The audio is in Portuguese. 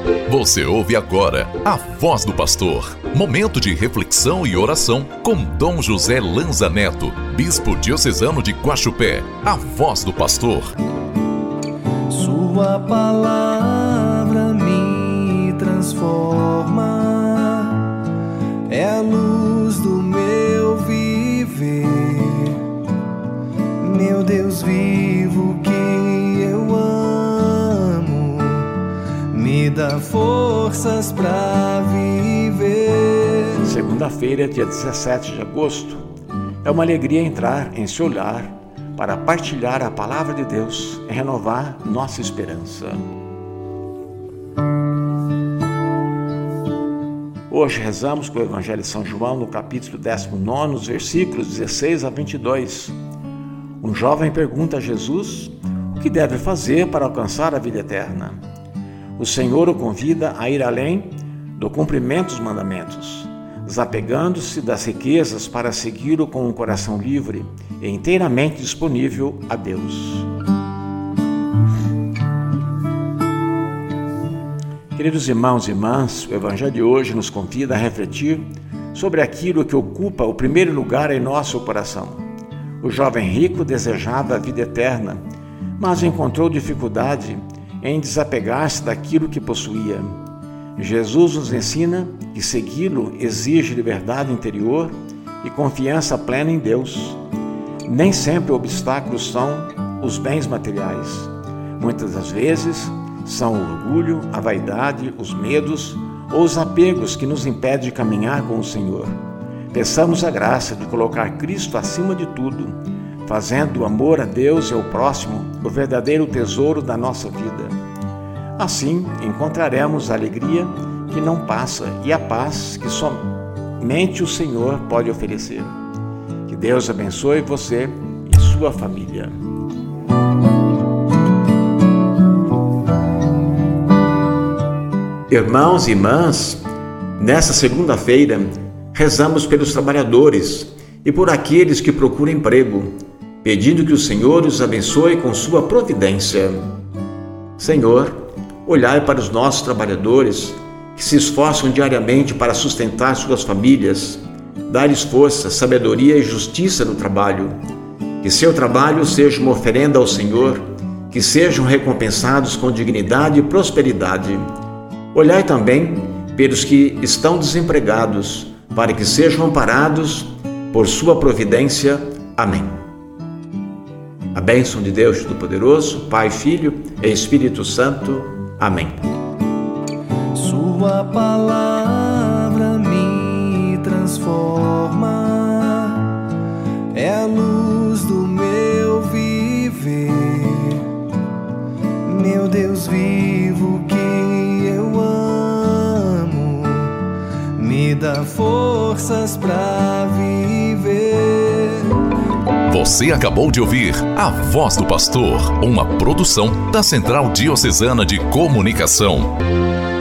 Você ouve agora a Voz do Pastor, momento de reflexão e oração com Dom José Lanza Neto, bispo diocesano de Guaxupé. A Voz do Pastor. Sua palavra me transforma, é a luz do meu viver, meu Deus vivo que eu amo, me dá forças pra viver. Segunda-feira, dia 17 de agosto, é uma alegria entrar em seu lar para partilhar a palavra de Deus e renovar nossa esperança. Hoje rezamos com o Evangelho de São João no capítulo 19, os versículos 16 a 22. Um jovem pergunta a Jesus o que deve fazer para alcançar a vida eterna. O Senhor o convida a ir além do cumprimento dos mandamentos, desapegando-se das riquezas para segui-lo com um coração livre e inteiramente disponível a Deus. Queridos irmãos e irmãs, o Evangelho de hoje nos convida a refletir sobre aquilo que ocupa o primeiro lugar em nosso coração. O jovem rico desejava a vida eterna, mas encontrou dificuldade em desapegar-se daquilo que possuía. Jesus nos ensina que segui-lo exige liberdade interior e confiança plena em Deus. Nem sempre obstáculos são os bens materiais. Muitas das vezes são o orgulho, a vaidade, os medos ou os apegos que nos impedem de caminhar com o Senhor. Peçamos a graça de colocar Cristo acima de tudo, fazendo o amor a Deus e ao próximo o verdadeiro tesouro da nossa vida. Assim, encontraremos a alegria que não passa e a paz que somente o Senhor pode oferecer. Que Deus abençoe você e sua família. Irmãos e irmãs, nesta segunda-feira, rezamos pelos trabalhadores e por aqueles que procuram emprego, pedindo que o Senhor os abençoe com sua providência. Senhor, olhai para os nossos trabalhadores que se esforçam diariamente para sustentar suas famílias, dar-lhes força, sabedoria e justiça no trabalho. Que seu trabalho seja uma oferenda ao Senhor, que sejam recompensados com dignidade e prosperidade. Olhai também pelos que estão desempregados, para que sejam amparados por sua providência. Amém. A bênção de Deus Todo-Poderoso, Pai, Filho e Espírito Santo. Amém. Sua palavra me transforma, é a luz do meu viver, meu Deus vivo que eu amo, me dá forças pra viver. Você acabou de ouvir A Voz do Pastor, uma produção da Central Diocesana de Comunicação.